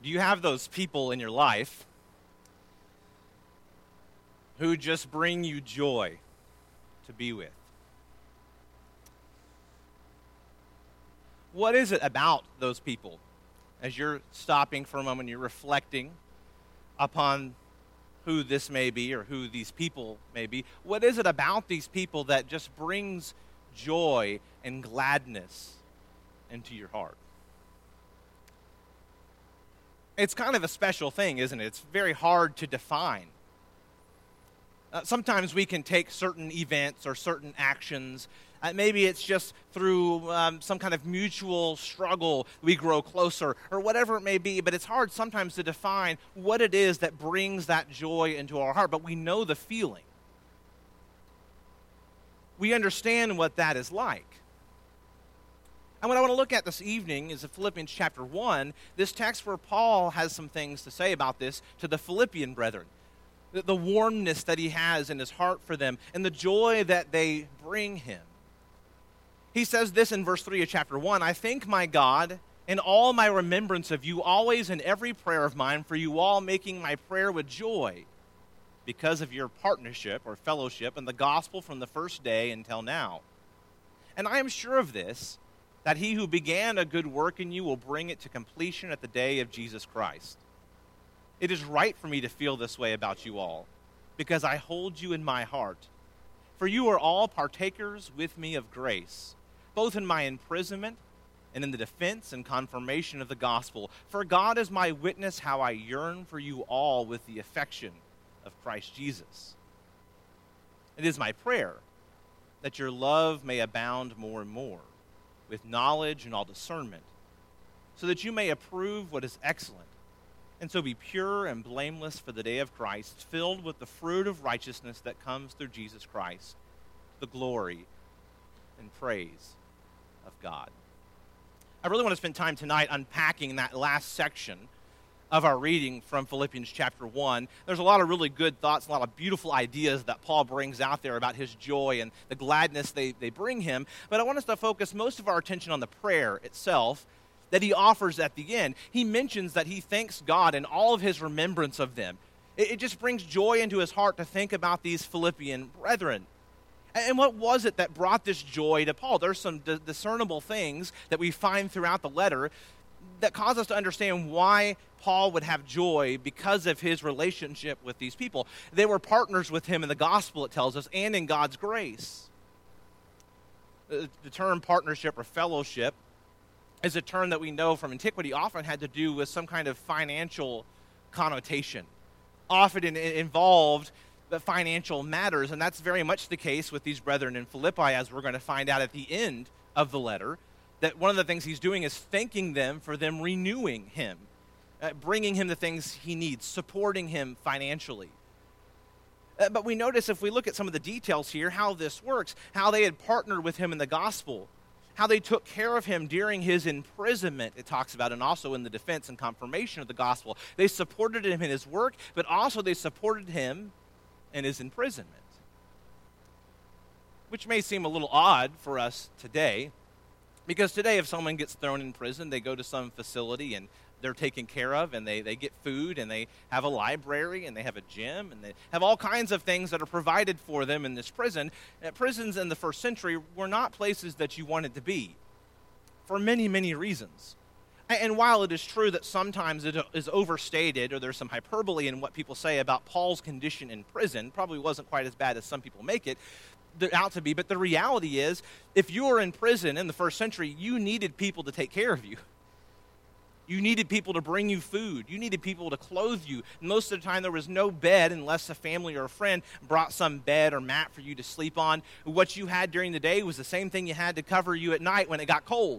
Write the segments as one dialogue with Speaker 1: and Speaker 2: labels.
Speaker 1: Do you have those people in your life who just bring you joy to be with? What is it about those people? As you're stopping for a moment, you're reflecting upon who this may be or who these people may be. What is it about these people that just brings joy and gladness into your heart? It's kind of a special thing, isn't it? It's very hard to define. Sometimes we can take certain events or certain actions. Maybe it's just through some kind of mutual struggle we grow closer or whatever it may be, but it's hard sometimes to define what it is that brings that joy into our heart, but we know the feeling. We understand what that is like. And what I want to look at this evening is Philippians chapter 1, this text where Paul has some things to say about this to the Philippian brethren. The warmness that he has in his heart for them and the joy that they bring him. He says this in verse 3 of chapter 1, I thank my God in all my remembrance of you, always in every prayer of mine, for you all making my prayer with joy because of your partnership or fellowship in the gospel from the first day until now. And I am sure of this, that he who began a good work in you will bring it to completion at the day of Jesus Christ. It is right for me to feel this way about you all, because I hold you in my heart. For you are all partakers with me of grace, both in my imprisonment and in the defense and confirmation of the gospel. For God is my witness how I yearn for you all with the affection of Christ Jesus. It is my prayer that your love may abound more and more, with knowledge and all discernment, so that you may approve what is excellent, and so be pure and blameless for the day of Christ, filled with the fruit of righteousness that comes through Jesus Christ, the glory and praise of God. I really want to spend time tonight unpacking that last section of our reading from Philippians chapter 1. There's a lot of really good thoughts, a lot of beautiful ideas that Paul brings out there about his joy and the gladness they bring him. But I want us to focus most of our attention on the prayer itself that he offers at the end. He mentions that he thanks God in all of his remembrance of them. It just brings joy into his heart to think about these Philippian brethren. And what was it that brought this joy to Paul? There's some discernible things that we find throughout the letter that cause us to understand why Paul would have joy because of his relationship with these people. They were partners with him in the gospel, it tells us, and in God's grace. The term partnership or fellowship is a term that we know from antiquity often had to do with some kind of financial connotation. Often involved the financial matters, and that's very much the case with these brethren in Philippi, as we're going to find out at the end of the letter, that one of the things he's doing is thanking them for them renewing him, bringing him the things he needs, supporting him financially. But we notice, if we look at some of the details here, how this works, how they had partnered with him in the gospel, how they took care of him during his imprisonment, it talks about, and also in the defense and confirmation of the gospel. They supported him in his work, but also they supported him in his imprisonment, which may seem a little odd for us today, because today if someone gets thrown in prison, they go to some facility and they're taken care of, and they get food, and they have a library, and they have a gym, and they have all kinds of things that are provided for them in this prison. Prisons in the first century were not places that you wanted to be for many, many reasons. And while it is true that sometimes it is overstated, or there's some hyperbole in what people say about Paul's condition in prison, probably wasn't quite as bad as some people make it out to be, but the reality is, if you were in prison in the first century, you needed people to take care of you. You needed people to bring you food. You needed people to clothe you. Most of the time, there was no bed unless a family or a friend brought some bed or mat for you to sleep on. What you had during the day was the same thing you had to cover you at night when it got cold.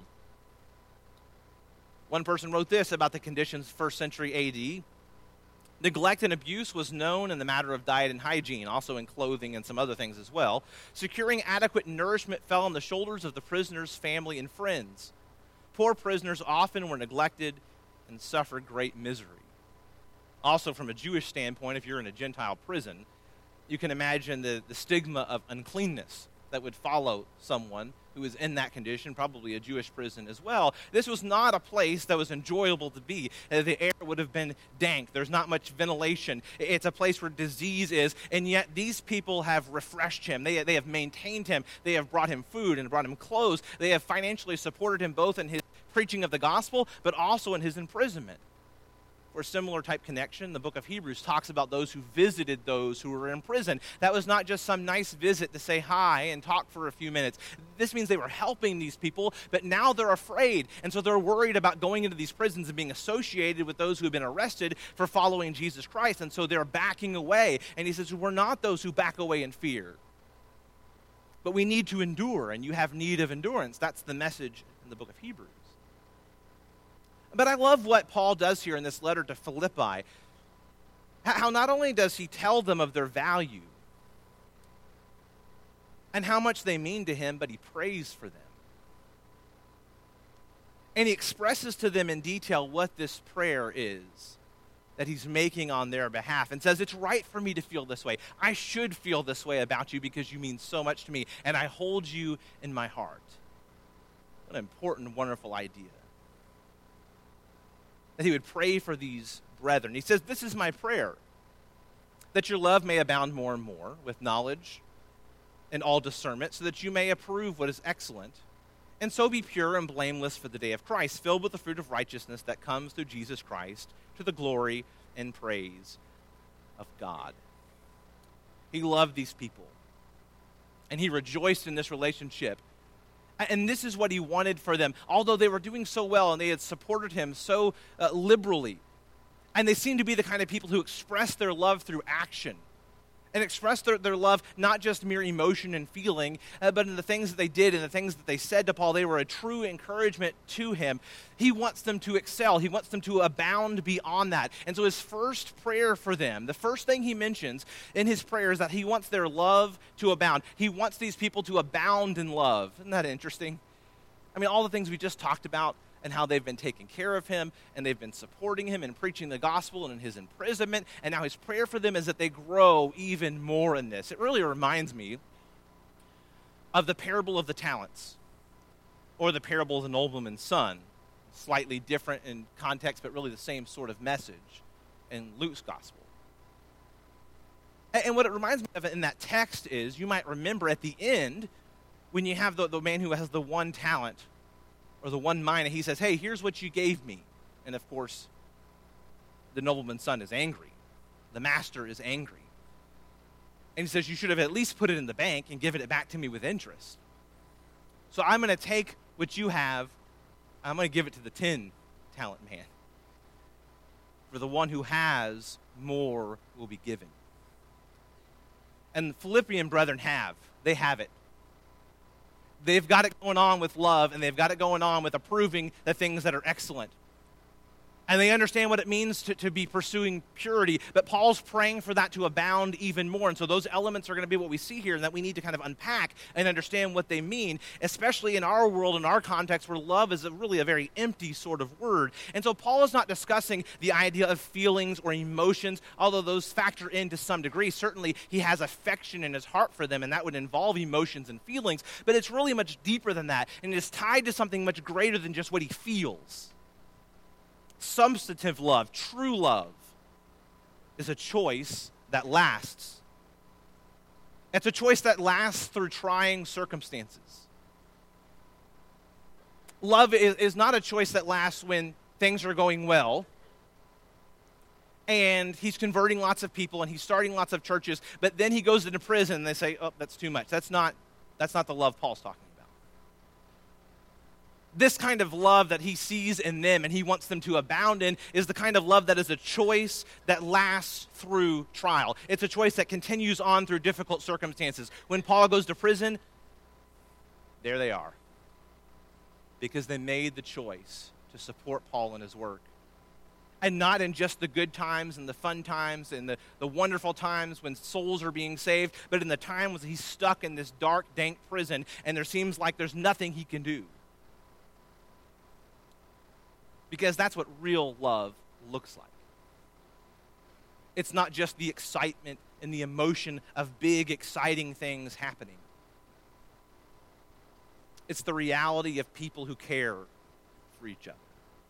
Speaker 1: One person wrote this about the conditions first century AD. Neglect and abuse was known in the matter of diet and hygiene, also in clothing and some other things as well. Securing adequate nourishment fell on the shoulders of the prisoner's family and friends. Poor prisoners often were neglected and suffered great misery. Also, from a Jewish standpoint, if you're in a Gentile prison, you can imagine the stigma of uncleanness that would follow someone who was in that condition, probably a Jewish prison as well. This was not a place that was enjoyable to be. The air would have been dank. There's not much ventilation. It's a place where disease is, and yet these people have refreshed him. They have maintained him. They have brought him food and brought him clothes. They have financially supported him both in his preaching of the gospel, but also in his imprisonment. For a similar type connection, the book of Hebrews talks about those who visited those who were in prison. That was not just some nice visit to say hi and talk for a few minutes. This means they were helping these people, but now they're afraid. And so they're worried about going into these prisons and being associated with those who have been arrested for following Jesus Christ. And so they're backing away. And he says, we're not those who back away in fear. But we need to endure, and you have need of endurance. That's the message in the book of Hebrews. But I love what Paul does here in this letter to Philippi. How not only does he tell them of their value and how much they mean to him, but he prays for them. And he expresses to them in detail what this prayer is that he's making on their behalf and says, it's right for me to feel this way. I should feel this way about you because you mean so much to me, and I hold you in my heart. What an important, wonderful idea. That he would pray for these brethren. He says, this is my prayer, that your love may abound more and more with knowledge and all discernment, so that you may approve what is excellent, and so be pure and blameless for the day of Christ, filled with the fruit of righteousness that comes through Jesus Christ, to the glory and praise of God. He loved these people, and he rejoiced in this relationship. And this is what he wanted for them. Although they were doing so well and they had supported him so liberally, and they seemed to be the kind of people who expressed their love through action and expressed their love not just mere emotion and feeling, but in the things that they did and the things that they said to Paul. They were a true encouragement to him. He wants them to excel. He wants them to abound beyond that. And so his first prayer for them, the first thing he mentions in his prayer is that he wants their love to abound. He wants these people to abound in love. Isn't that interesting? I mean, all the things we just talked about and how they've been taking care of him, and they've been supporting him and preaching the gospel and in his imprisonment, and now his prayer for them is that they grow even more in this. It really reminds me of the parable of the talents, or the parable of the nobleman's son. Slightly different in context, but really the same sort of message in Luke's gospel. And what it reminds me of in that text is, you might remember at the end, when you have the man who has the one talent, or the one mine, and he says, hey, here's what you gave me. And of course, the nobleman's son is angry. The master is angry. And he says, you should have at least put it in the bank and given it back to me with interest. So I'm going to take what you have, I'm going to give it to the 10-talent man. For the one who has, more will be given. And the Philippian brethren they have it. They've got it going on with love, and they've got it going on with approving the things that are excellent. And they understand what it means to be pursuing purity, but Paul's praying for that to abound even more. And so those elements are going to be what we see here, and that we need to kind of unpack and understand what they mean, especially in our world, in our context, where love is really a very empty sort of word. And so Paul is not discussing the idea of feelings or emotions, although those factor in to some degree. Certainly, he has affection in his heart for them, and that would involve emotions and feelings, but it's really much deeper than that, and it is tied to something much greater than just what he feels. Substantive love, true love, is a choice that lasts. It's a choice that lasts through trying circumstances. Love is not a choice that lasts when things are going well and he's converting lots of people and he's starting lots of churches, but then he goes into prison and they say, oh, that's too much. That's not the love Paul's talking about. This kind of love that he sees in them and he wants them to abound in is the kind of love that is a choice that lasts through trial. It's a choice that continues on through difficult circumstances. When Paul goes to prison, there they are. Because they made the choice to support Paul in his work. And not in just the good times and the fun times and the wonderful times when souls are being saved, but in the time when he's stuck in this dark, dank prison and there seems like there's nothing he can do. Because that's what real love looks like. It's not just the excitement and the emotion of big, exciting things happening. It's the reality of people who care for each other.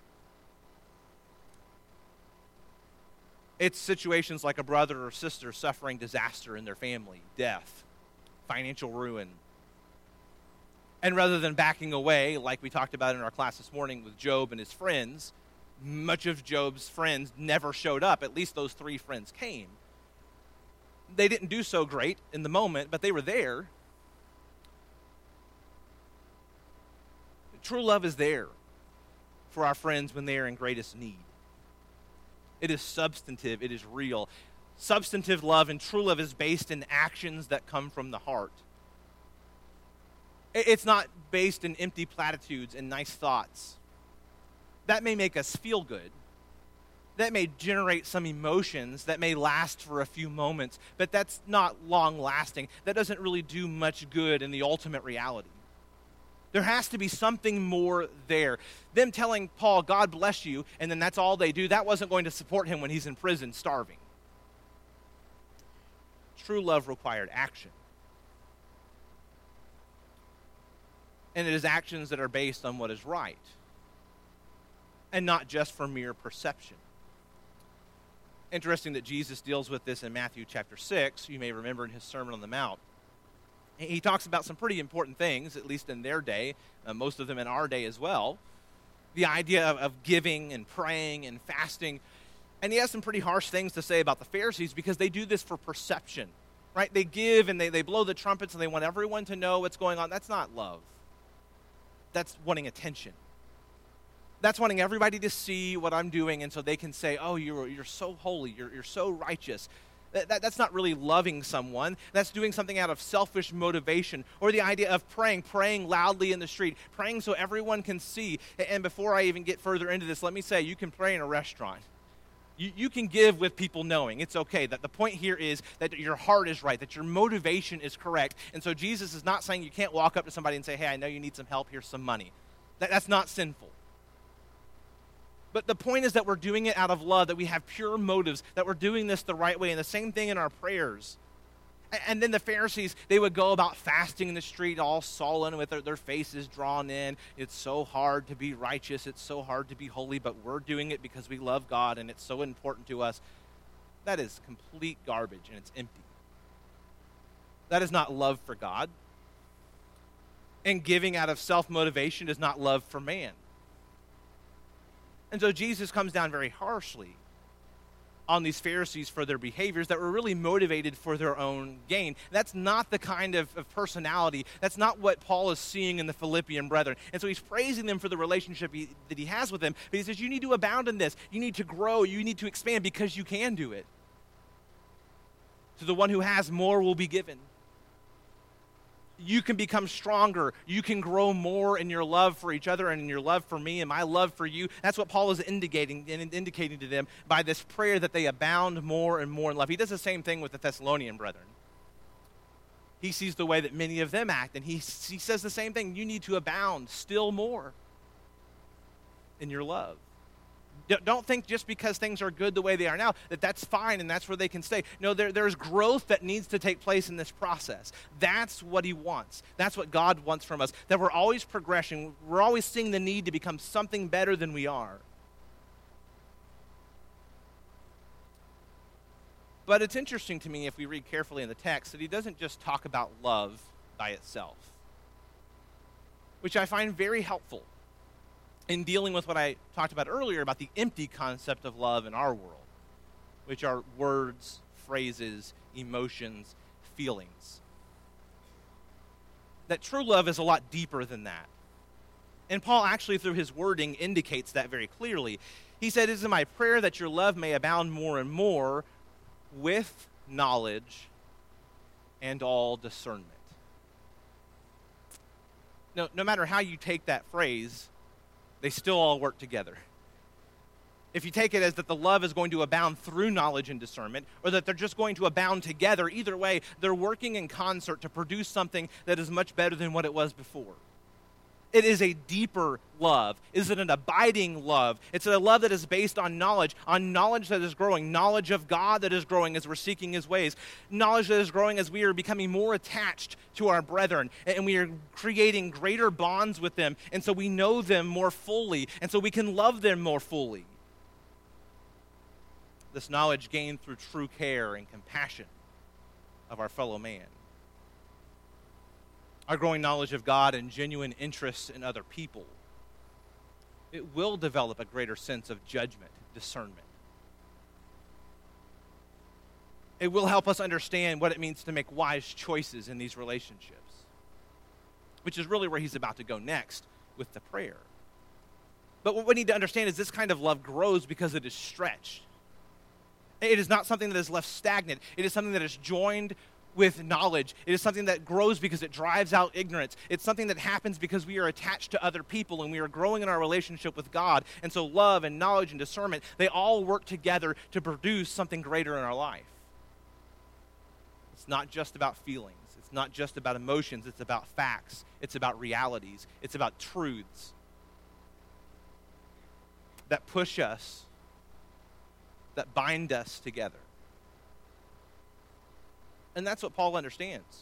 Speaker 1: It's situations like a brother or sister suffering disaster in their family, death, financial ruin. And rather than backing away, like we talked about in our class this morning with Job and his friends, much of Job's friends never showed up. At least those 3 friends came. They didn't do so great in the moment, but they were there. True love is there for our friends when they are in greatest need. It is substantive. It is real. Substantive love and true love is based in actions that come from the heart. It's not based in empty platitudes and nice thoughts. That may make us feel good. That may generate some emotions that may last for a few moments, but that's not long lasting. That doesn't really do much good in the ultimate reality. There has to be something more there. Them telling Paul, God bless you, and then that's all they do, that wasn't going to support him when he's in prison starving. True love required action. And it is actions that are based on what is right, and not just for mere perception. Interesting that Jesus deals with this in Matthew chapter 6. You may remember in his Sermon on the Mount. He talks about some pretty important things, at least in their day, most of them in our day as well. The idea of giving and praying and fasting. And he has some pretty harsh things to say about the Pharisees because they do this for perception, right? They give and they blow the trumpets and they want everyone to know what's going on. That's not love. That's wanting attention. That's wanting everybody to see what I'm doing and so they can say, oh, you're so holy, you're so righteous. That's not really loving someone. That's doing something out of selfish motivation. Or the idea of praying loudly in the street, praying so everyone can see. And before I even get further into this, let me say you can pray in a restaurant. You can give with people knowing. It's okay. That the point here is that your heart is right, that your motivation is correct. And so Jesus is not saying you can't walk up to somebody and say, hey, I know you need some help. Here's some money. That's not sinful. But the point is that we're doing it out of love, that we have pure motives, that we're doing this the right way, and the same thing in our prayers. And then the Pharisees, they would go about fasting in the street all sullen with their faces drawn in. It's so hard to be righteous. It's so hard to be holy, but we're doing it because we love God, and it's so important to us. That is complete garbage, and it's empty. That is not love for God. And giving out of self-motivation is not love for man. And so Jesus comes down very harshly on these Pharisees for their behaviors that were really motivated for their own gain. That's not the kind of personality. That's not what Paul is seeing in the Philippian brethren. And so he's praising them for the relationship that he has with them. But he says, you need to abound in this. You need to grow. You need to expand because you can do it. To the one who has, more will be given. You can become stronger. You can grow more in your love for each other and in your love for me and my love for you. That's what Paul is indicating to them by this prayer that they abound more and more in love. He does the same thing with the Thessalonian brethren. He sees the way that many of them act, and he says the same thing. You need to abound still more in your love. Don't think just because things are good the way they are now that that's fine and that's where they can stay. No, there's growth that needs to take place in this process. That's what he wants. That's what God wants from us, that we're always progressing. We're always seeing the need to become something better than we are. But it's interesting to me, if we read carefully in the text, that he doesn't just talk about love by itself, which I find very helpful in dealing with what I talked about earlier about the empty concept of love in our world, which are words, phrases, emotions, feelings. That true love is a lot deeper than that. And Paul actually, through his wording, indicates that very clearly. He said, it is my prayer that your love may abound more and more with knowledge and all discernment. No matter how you take that phrase, they still all work together. If you take it as that the love is going to abound through knowledge and discernment, or that they're just going to abound together, either way, they're working in concert to produce something that is much better than what it was before. It is a deeper love. Is it an abiding love? It's a love that is based on knowledge that is growing, knowledge of God that is growing as we're seeking his ways, knowledge that is growing as we are becoming more attached to our brethren, and we are creating greater bonds with them, and so we know them more fully, and so we can love them more fully. This knowledge gained through true care and compassion of our fellow man. Our growing knowledge of God and genuine interest in other people, it will develop a greater sense of judgment, discernment. It will help us understand what it means to make wise choices in these relationships, which is really where he's about to go next with the prayer. But what we need to understand is this kind of love grows because it is stretched. It is not something that is left stagnant. It is something that is joined with knowledge. It is something that grows because it drives out ignorance. It's something that happens because we are attached to other people and we are growing in our relationship with God. And so love and knowledge and discernment, they all work together to produce something greater in our life. It's not just about feelings. It's not just about emotions. It's about facts. It's about realities. It's about truths that push us, that bind us together. And that's what Paul understands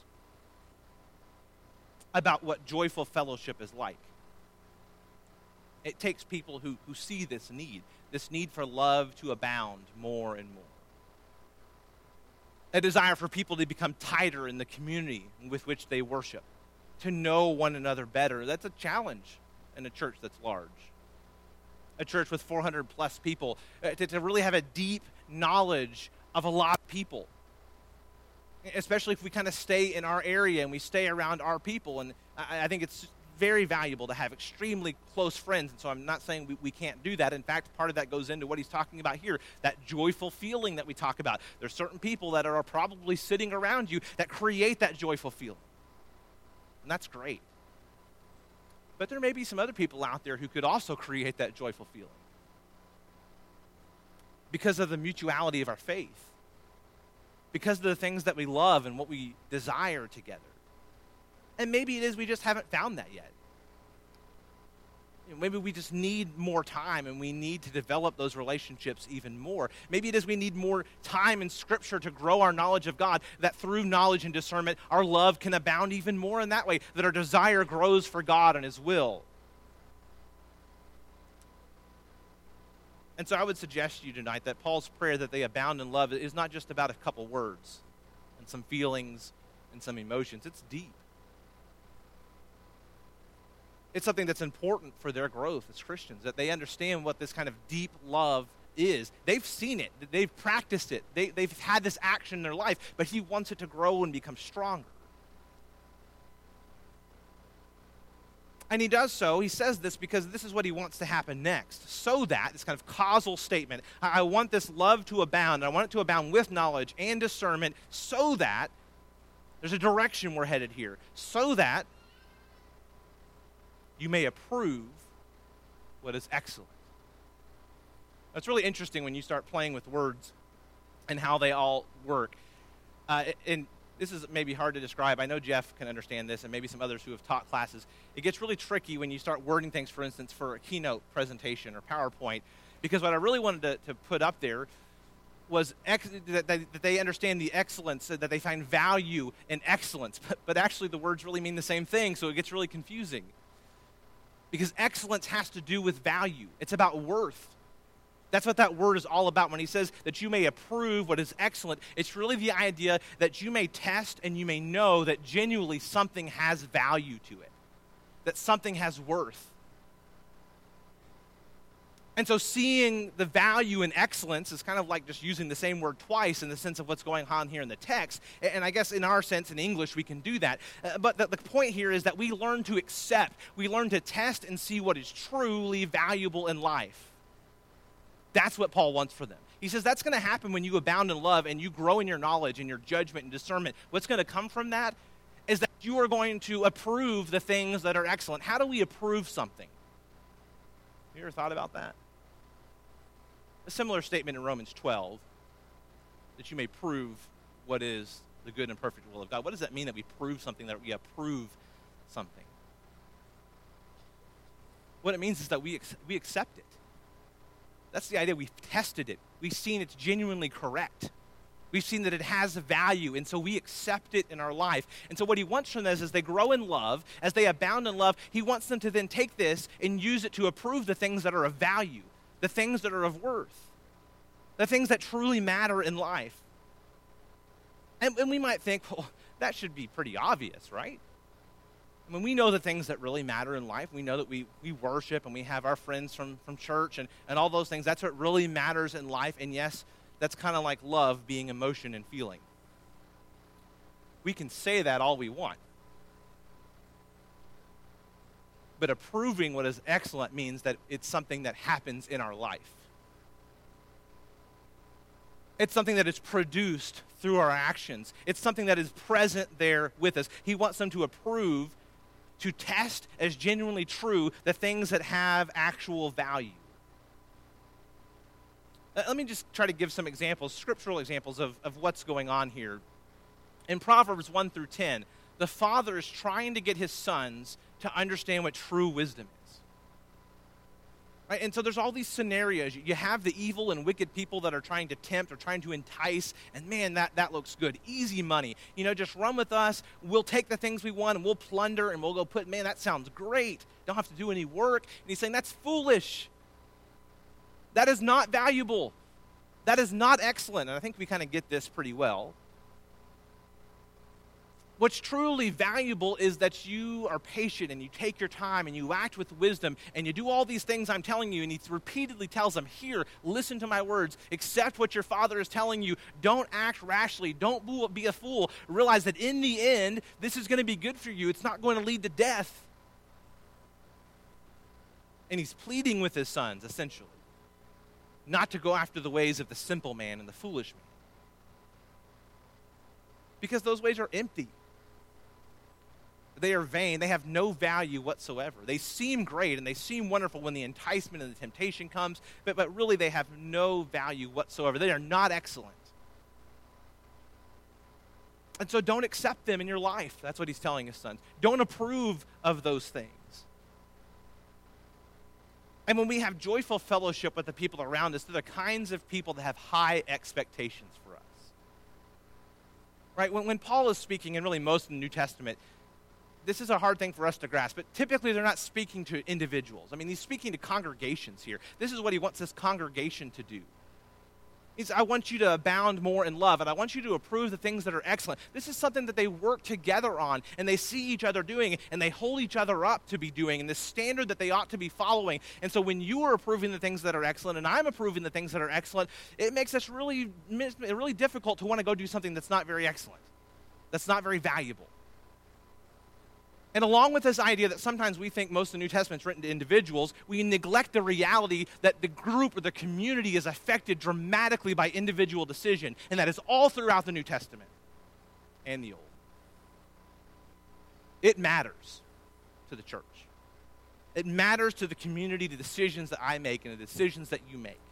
Speaker 1: about what joyful fellowship is like. It takes people who see this need for love to abound more and more. A desire for people to become tighter in the community with which they worship, to know one another better. That's a challenge in a church that's large. A church with 400 plus people, to really have a deep knowledge of a lot of people. Especially if we kind of stay in our area and we stay around our people. And I think it's very valuable to have extremely close friends. And so I'm not saying we can't do that. In fact, part of that goes into what he's talking about here, that joyful feeling that we talk about. There's certain people that are probably sitting around you that create that joyful feeling. And that's great. But there may be some other people out there who could also create that joyful feeling because of the mutuality of our faith, because of the things that we love and what we desire together. And maybe it is we just haven't found that yet. Maybe we just need more time and we need to develop those relationships even more. Maybe it is we need more time in Scripture to grow our knowledge of God, that through knowledge and discernment, our love can abound even more in that way, that our desire grows for God and his will. And so I would suggest to you tonight that Paul's prayer that they abound in love is not just about a couple words and some feelings and some emotions. It's deep. It's something that's important for their growth as Christians, that they understand what this kind of deep love is. They've seen it. They've practiced it. They've had this action in their life, but he wants it to grow and become stronger. And he does so, he says this because this is what he wants to happen next. So that, this kind of causal statement, I want this love to abound. I want it to abound with knowledge and discernment so that, there's a direction we're headed here, so that you may approve what is excellent. That's really interesting when you start playing with words and how they all work. And this is maybe hard to describe. I know Jeff can understand this and maybe some others who have taught classes. It gets really tricky when you start wording things, for instance, for a keynote presentation or PowerPoint, because what I really wanted to put up there was that they understand the excellence, that they find value in excellence. But actually the words really mean the same thing, so it gets really confusing. Because excellence has to do with value. It's about worth. That's what that word is all about. When he says that you may approve what is excellent, it's really the idea that you may test and you may know that genuinely something has value to it, that something has worth. And so seeing the value in excellence is kind of like just using the same word twice in the sense of what's going on here in the text. And I guess in our sense, in English, we can do that. But the point here is that we learn to accept, we learn to test and see what is truly valuable in life. That's what Paul wants for them. He says that's going to happen when you abound in love and you grow in your knowledge and your judgment and discernment. What's going to come from that is that you are going to approve the things that are excellent. How do we approve something? Have you ever thought about that? A similar statement in Romans 12, that you may prove what is the good and perfect will of God. What does that mean that we prove something, that we approve something? What it means is that we accept it. That's the idea. We've tested it. We've seen it's genuinely correct. We've seen that it has value, and so we accept it in our life. And so what he wants from this, as they grow in love, as they abound in love, he wants them to then take this and use it to approve the things that are of value, the things that are of worth, the things that truly matter in life. And we might think, well, that should be pretty obvious, right? I mean, we know the things that really matter in life. We know that we worship and we have our friends from church and all those things. That's what really matters in life. And yes, that's kind of like love being emotion and feeling. We can say that all we want. But approving what is excellent means that it's something that happens in our life. It's something that is produced through our actions. It's something that is present there with us. He wants them to approve, to test as genuinely true the things that have actual value. Let me just try to give some examples, scriptural examples of what's going on here. In Proverbs 1 through 10, the father is trying to get his sons to understand what true wisdom is. Right? And so there's all these scenarios. You have the evil and wicked people that are trying to tempt or trying to entice, and man, that looks good. Easy money. Just run with us. We'll take the things we want, and we'll plunder, and we'll go put, man, that sounds great. Don't have to do any work. And he's saying, that's foolish. That is not valuable. That is not excellent. And I think we kind of get this pretty well. What's truly valuable is that you are patient and you take your time and you act with wisdom and you do all these things I'm telling you. And he repeatedly tells them, here, listen to my words. Accept what your father is telling you. Don't act rashly. Don't be a fool. Realize that in the end, this is going to be good for you. It's not going to lead to death. And he's pleading with his sons, essentially, not to go after the ways of the simple man and the foolish man. Because those ways are empty. They are vain. They have no value whatsoever. They seem great and they seem wonderful when the enticement and the temptation comes, but really they have no value whatsoever. They are not excellent. And so don't accept them in your life. That's what he's telling his sons. Don't approve of those things. And when we have joyful fellowship with the people around us, they're the kinds of people that have high expectations for us. Right? When Paul is speaking, and really most in the New Testament, this is a hard thing for us to grasp, but typically they're not speaking to individuals. I mean, he's speaking to congregations here. This is what he wants this congregation to do. He says, I want you to abound more in love, and I want you to approve the things that are excellent. This is something that they work together on, and they see each other doing, and they hold each other up to be doing, and the standard that they ought to be following. And so when you are approving the things that are excellent, and I'm approving the things that are excellent, it makes us really difficult to want to go do something that's not very excellent, that's not very valuable. And along with this idea that sometimes we think most of the New Testament is written to individuals, we neglect the reality that the group or the community is affected dramatically by individual decision. And that is all throughout the New Testament and the Old. It matters to the church. It matters to the community, the decisions that I make and the decisions that you make.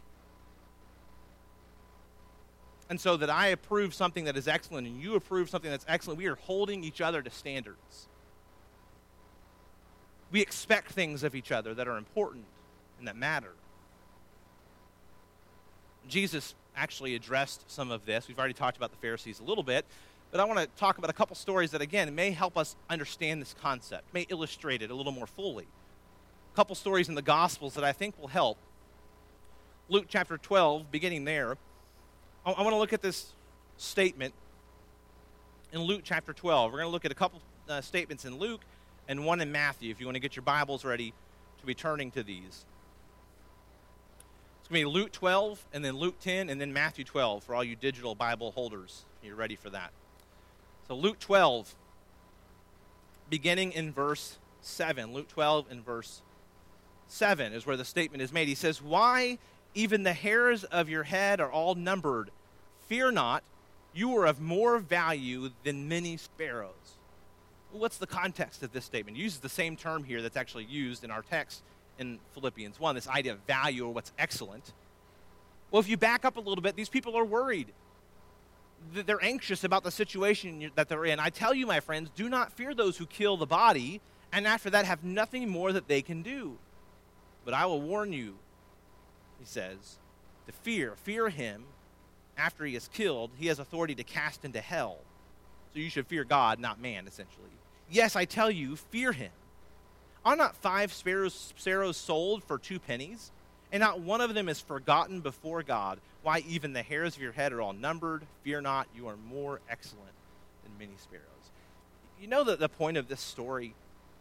Speaker 1: And so that I approve something that is excellent and you approve something that's excellent, we are holding each other to standards. We expect things of each other that are important and that matter. Jesus actually addressed some of this. We've already talked about the Pharisees a little bit, but I want to talk about a couple stories that, again, may help us understand this concept, may illustrate it a little more fully. A couple stories in the Gospels that I think will help. Luke chapter 12, beginning there. I want to look at this statement in Luke chapter 12. We're going to look at a couple statements in Luke and one in Matthew, if you want to get your Bibles ready to be turning to these. It's going to be Luke 12, and then Luke 10, and then Matthew 12 for all you digital Bible holders. You're ready for that. So Luke 12, beginning in verse 7. Luke 12 and verse 7 is where the statement is made. He says, "Why, even the hairs of your head are all numbered. Fear not, you are of more value than many sparrows." What's the context of this statement? He uses the same term here that's actually used in our text in Philippians 1, this idea of value or what's excellent. Well, if you back up a little bit, these people are worried. They're anxious about the situation that they're in. I tell you, my friends, do not fear those who kill the body, and after that have nothing more that they can do. But I will warn you, he says, to fear him. After he is killed, he has authority to cast into hell. So you should fear God, not man, essentially. Yes, I tell you, fear him. Are not 5 sparrows sold for 2 pennies? And not one of them is forgotten before God. Why, even the hairs of your head are all numbered. Fear not, you are more excellent than many sparrows. You know that the point of this story?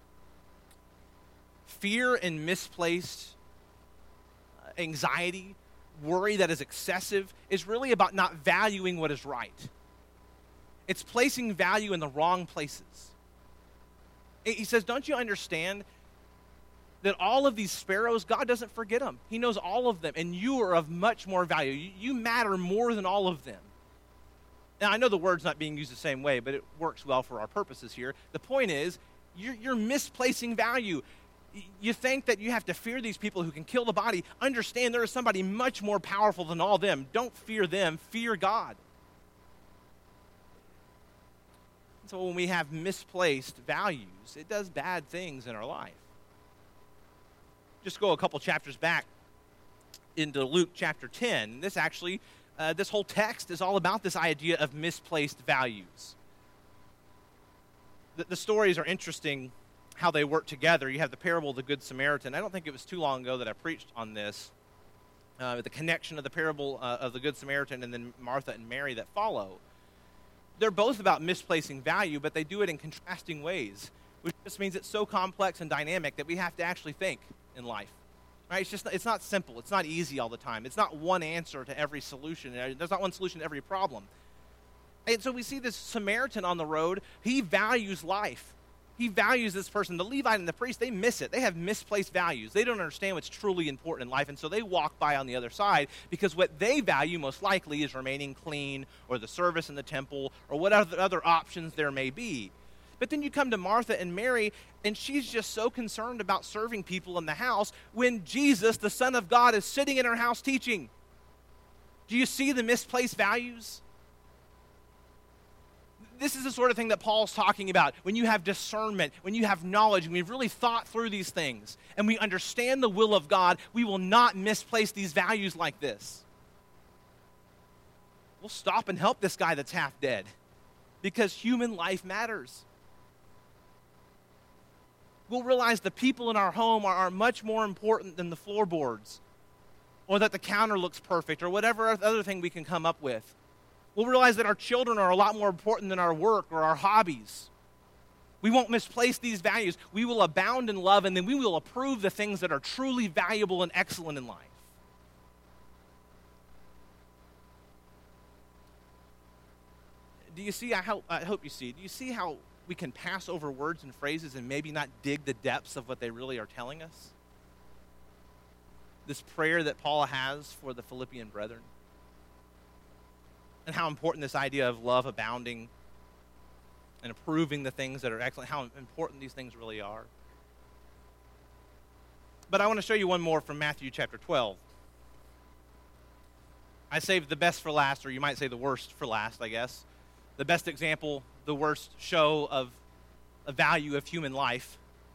Speaker 1: Fear and misplaced anxiety, worry that is excessive, is really about not valuing what is right. It's placing value in the wrong places. He says, don't you understand that all of these sparrows, God doesn't forget them. He knows all of them, and you are of much more value. You matter more than all of them. Now, I know the word's not being used the same way, but it works well for our purposes here. The point is, you're misplacing value. You think that you have to fear these people who can kill the body. Understand there is somebody much more powerful than all them. Don't fear them. Fear God. So when we have misplaced values, it does bad things in our life. Just go a couple chapters back into Luke chapter 10. This actually, this whole text is all about this idea of misplaced values. The stories are interesting, how they work together. You have the parable of the Good Samaritan. I don't think it was too long ago that I preached on this. The connection of the parable of the Good Samaritan and then Martha and Mary that follow. They're both about misplacing value, but they do it in contrasting ways, which just means it's so complex and dynamic that we have to actually think in life. Right? It's not simple. It's not easy all the time. It's not one answer to every solution. There's not one solution to every problem. And so we see this Samaritan on the road. He values life. He values this person. The Levite and the priest, they miss it. They have misplaced values. They don't understand what's truly important in life, and so they walk by on the other side because what they value most likely is remaining clean or the service in the temple or whatever other options there may be. But then you come to Martha and Mary, and she's just so concerned about serving people in the house when Jesus, the Son of God, is sitting in her house teaching. Do you see the misplaced values? This is the sort of thing that Paul's talking about. When you have discernment, when you have knowledge, and we've really thought through these things, and we understand the will of God, we will not misplace these values like this. We'll stop and help this guy that's half dead because human life matters. We'll realize the people in our home are much more important than the floorboards or that the counter looks perfect or whatever other thing we can come up with. We'll realize that our children are a lot more important than our work or our hobbies. We won't misplace these values. We will abound in love, and then we will approve the things that are truly valuable and excellent in life. Do you see, I hope you see, do you see how we can pass over words and phrases and maybe not dig the depths of what they really are telling us? This prayer that Paul has for the Philippian brethren. And how important this idea of love abounding and approving the things that are excellent, how important these things really are. But I want to show you one more from Matthew chapter 12. I saved the best for last, or you might say the worst for last, I guess. The best example, the worst show of a value of human life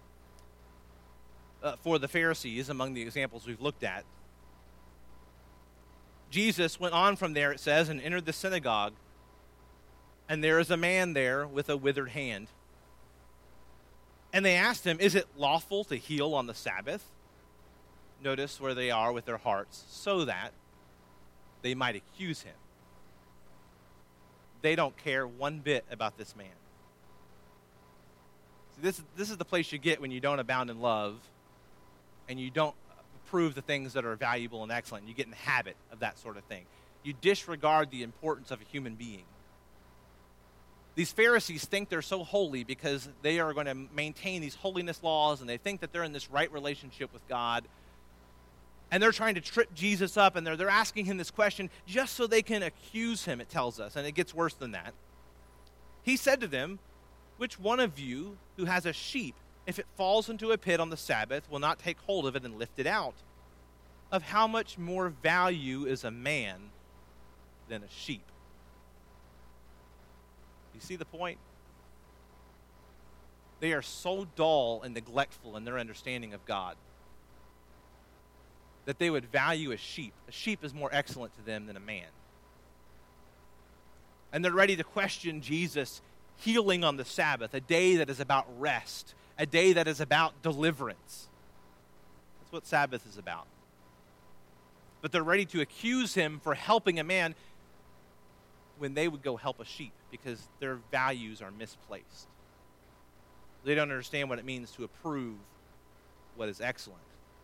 Speaker 1: for the Pharisees among the examples we've looked at. Jesus went on from there, it says, and entered the synagogue, and there is a man there with a withered hand. And they asked him, is it lawful to heal on the Sabbath? Notice where they are with their hearts, so that they might accuse him. They don't care one bit about this man. See, this is the place you get when you don't abound in love and you don't prove the things that are valuable and excellent. You get in the habit of that sort of thing. You disregard the importance of a human being. These Pharisees think they're so holy because they are going to maintain these holiness laws, and they think that they're in this right relationship with God. And they're trying to trip Jesus up, and they're asking him this question just so they can accuse him, it tells us. And it gets worse than that. He said to them, which one of you who has a sheep, if it falls into a pit on the Sabbath, will not take hold of it and lift it out? Of how much more value is a man than a sheep? You see the point? They are so dull and neglectful in their understanding of God. that they would value a sheep. A sheep is more excellent to them than a man. And they're ready to question Jesus healing on the Sabbath, a day that is about rest, a day that is about deliverance. That's what Sabbath is about. But they're ready to accuse him for helping a man when they would go help a sheep because their values are misplaced. They don't understand what it means to approve what is excellent.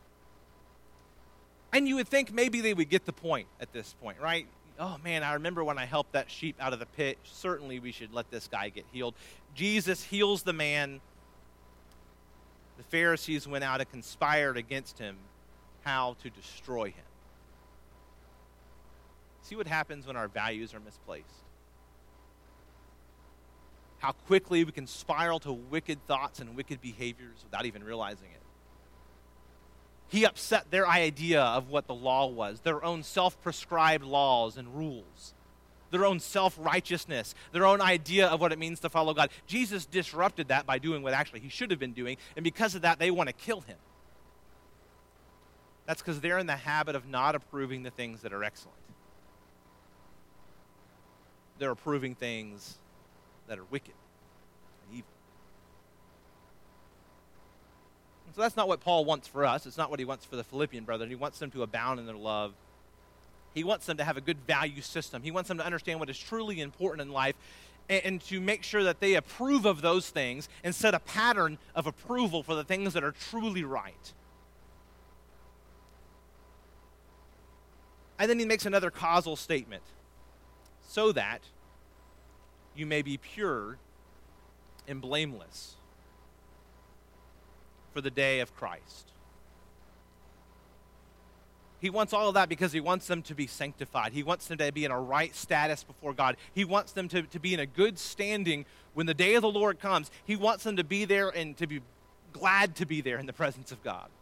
Speaker 1: And you would think maybe they would get the point at this point, right? Oh man, I remember when I helped that sheep out of the pit. Certainly we should let this guy get healed. Jesus heals the man. The Pharisees went out and conspired against him how to destroy him. See what happens when our values are misplaced? How quickly we can spiral to wicked thoughts and wicked behaviors without even realizing it. He upset their idea of what the law was, their own self-prescribed laws and rules, their own self-righteousness, their own idea of what it means to follow God. Jesus disrupted that by doing what actually he should have been doing, and because of that, they want to kill him. That's because they're in the habit of not approving the things that are excellent. They're approving things that are wicked and evil. And so that's not what Paul wants for us. It's not what he wants for the Philippian brethren. He wants them to abound in their love. He wants them to have a good value system. He wants them to understand what is truly important in life and to make sure that they approve of those things and set a pattern of approval for the things that are truly right. And then he makes another causal statement. So that you may be pure and blameless for the day of Christ. He wants all of that because he wants them to be sanctified. He wants them to be in a right status before God. He wants them to be in a good standing when the day of the Lord comes. He wants them to be there and to be glad to be there in the presence of God.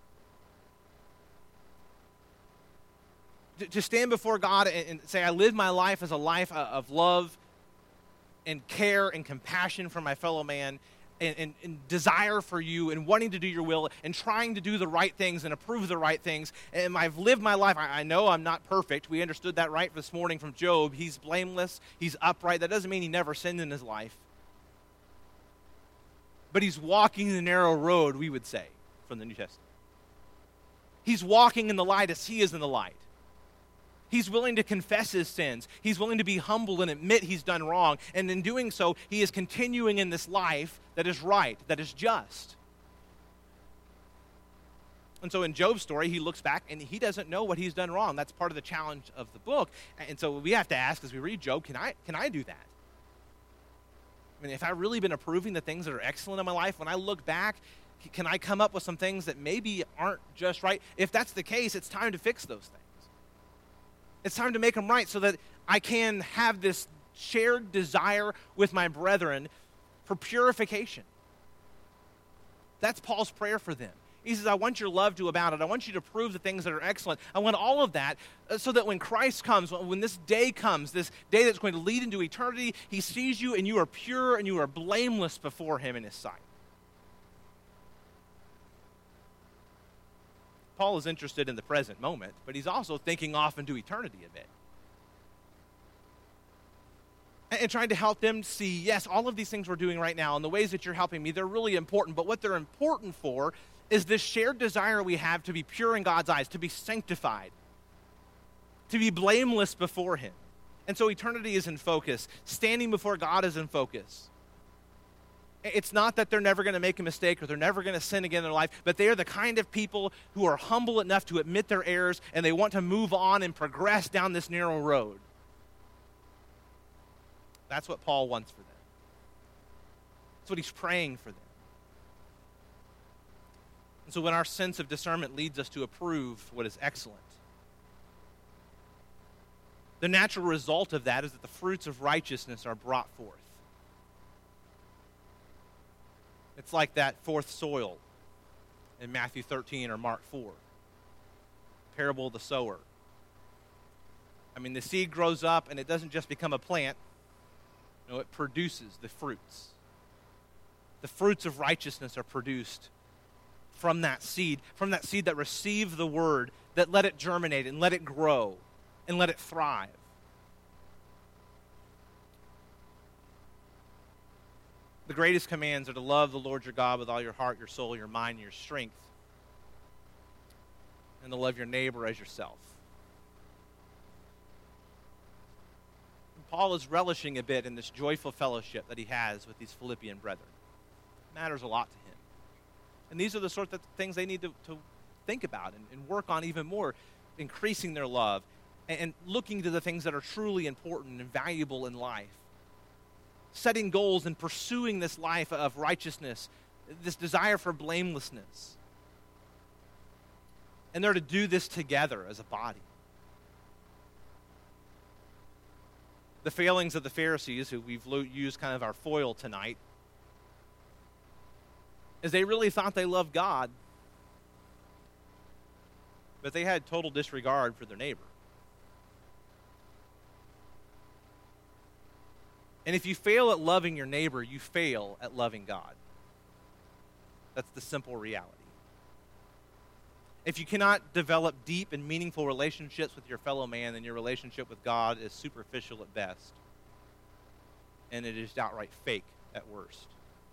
Speaker 1: To stand before God and say, I live my life as a life of love and care and compassion for my fellow man and desire for you and wanting to do your will and trying to do the right things and approve the right things. And I've lived my life. I know I'm not perfect. We understood that right this morning from Job. He's blameless. He's upright. That doesn't mean he never sinned in his life. But he's walking the narrow road, we would say, from the New Testament. He's walking in the light as he is in the light. He's willing to confess his sins. He's willing to be humble and admit he's done wrong. And in doing so, he is continuing in this life that is right, that is just. And so in Job's story, he looks back and he doesn't know what he's done wrong. That's part of the challenge of the book. And so we have to ask as we read Job, can I do that? I mean, if I've really been approving the things that are excellent in my life, when I look back, can I come up with some things that maybe aren't just right? If that's the case, it's time to fix those things. It's time to make them right so that I can have this shared desire with my brethren for purification. That's Paul's prayer for them. He says, I want your love to abound, and I want you to prove the things that are excellent. I want all of that so that when Christ comes, when this day comes, this day that's going to lead into eternity, he sees you and you are pure and you are blameless before him in his sight. Paul is interested in the present moment, but he's also thinking off into eternity a bit. And trying to help them see, yes, all of these things we're doing right now and the ways that you're helping me, they're really important. But what they're important for is this shared desire we have to be pure in God's eyes, to be sanctified, to be blameless before him. And so eternity is in focus. Standing before God is in focus. It's not that they're never going to make a mistake or they're never going to sin again in their life, but they are the kind of people who are humble enough to admit their errors and they want to move on and progress down this narrow road. That's what Paul wants for them. That's what he's praying for them. And so when our sense of discernment leads us to approve what is excellent, the natural result of that is that the fruits of righteousness are brought forth. It's like that fourth soil in Matthew 13 or Mark 4. Parable of the sower. I mean, the seed grows up and it doesn't just become a plant. No, it produces the fruits. The fruits of righteousness are produced from that seed that received the word that let it germinate and let it grow and let it thrive. The greatest commands are to love the Lord your God with all your heart, your soul, your mind, your strength, and to love your neighbor as yourself. And Paul is relishing a bit in this joyful fellowship that he has with these Philippian brethren. It matters a lot to him. And these are the sort of things they need to think about and work on even more, increasing their love and looking to the things that are truly important and valuable in life. Setting goals and pursuing this life of righteousness, this desire for blamelessness. And they're to do this together as a body. The failings of the Pharisees, who we've used kind of our foil tonight, is they really thought they loved God, but they had total disregard for their neighbor. And if you fail at loving your neighbor, you fail at loving God. That's the simple reality. If you cannot develop deep and meaningful relationships with your fellow man, then your relationship with God is superficial at best, and it is outright fake at worst.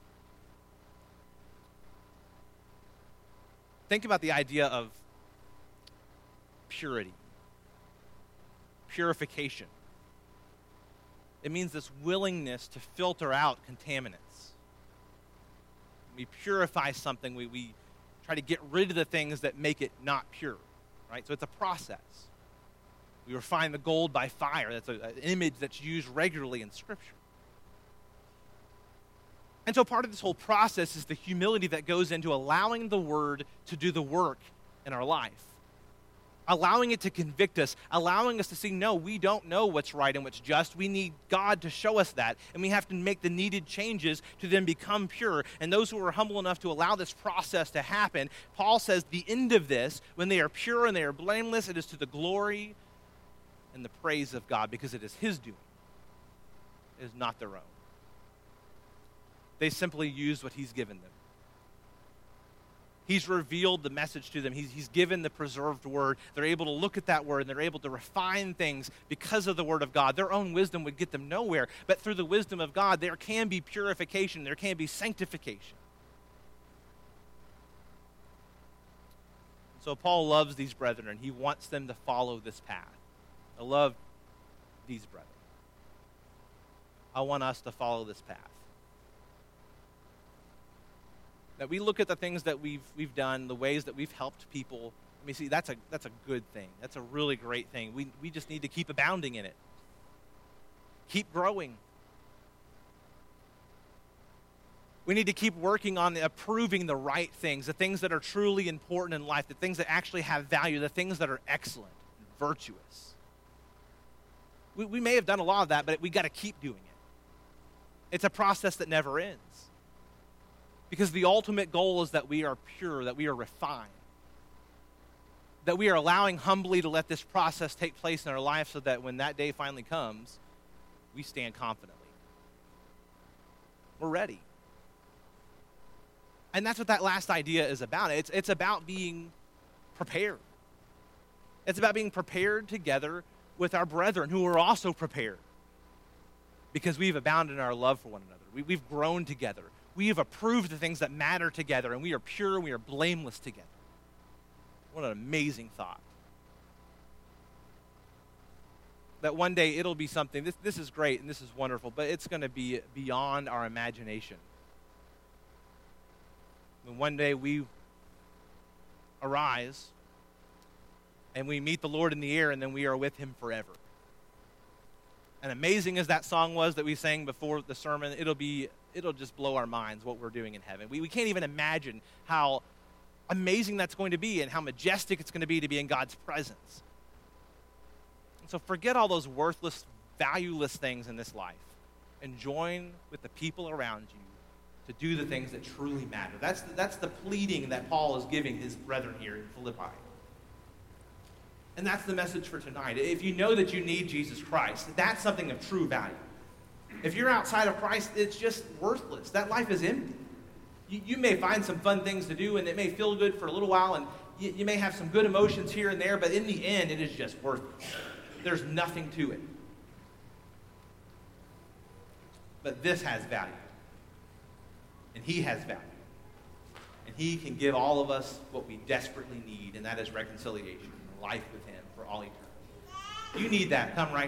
Speaker 1: Think about the idea of purity, purification. It means this willingness to filter out contaminants. We purify something, we try to get rid of the things that make it not pure, right? So it's a process. We refine the gold by fire. That's an image that's used regularly in Scripture. And so part of this whole process is the humility that goes into allowing the Word to do the work in our life. Allowing it to convict us, allowing us to see, no, we don't know what's right and what's just. We need God to show us that, and we have to make the needed changes to then become pure. And those who are humble enough to allow this process to happen, Paul says the end of this, when they are pure and they are blameless, it is to the glory and the praise of God, because it is His doing. It is not their own. They simply use what He's given them. He's revealed the message to them. He's given the preserved word. They're able to look at that word, and they're able to refine things because of the word of God. Their own wisdom would get them nowhere, but through the wisdom of God, there can be purification. There can be sanctification. So Paul loves these brethren, and he wants them to follow this path. I love these brethren. I want us to follow this path. That we look at the things that we've done, the ways that we've helped people. I mean, see, that's a good thing. That's a really great thing. We just need to keep abounding in it. Keep growing. We need to keep working on approving the right things, the things that are truly important in life, the things that actually have value, the things that are excellent and virtuous. We may have done a lot of that, but we got to keep doing it. It's a process that never ends. Because the ultimate goal is that we are pure, that we are refined, that we are allowing humbly to let this process take place in our life so that when that day finally comes, we stand confidently. We're ready. And that's what that last idea is about. It's about being prepared. It's about being prepared together with our brethren who are also prepared, because we've abounded in our love for one another. We've grown together. We have approved the things that matter together, and we are pure and we are blameless together. What an amazing thought. That one day it'll be something, this is great and this is wonderful, but it's going to be beyond our imagination. When one day we arise and we meet the Lord in the air, and then we are with Him forever. And amazing as that song was that we sang before the sermon, it'll just blow our minds what we're doing in heaven. We can't even imagine how amazing that's going to be and how majestic it's going to be in God's presence. And so forget all those worthless, valueless things in this life and join with the people around you to do the things that truly matter. That's the pleading that Paul is giving his brethren here in Philippi. And that's the message for tonight. If you know that you need Jesus Christ, that's something of true value. If you're outside of Christ, it's just worthless. That life is empty. You may find some fun things to do, and it may feel good for a little while, and you may have some good emotions here and there, but in the end, it is just worthless. There's nothing to it. But this has value. And he has value. And he can give all of us what we desperately need, and that is reconciliation, life with him for all eternity. You need that. Come right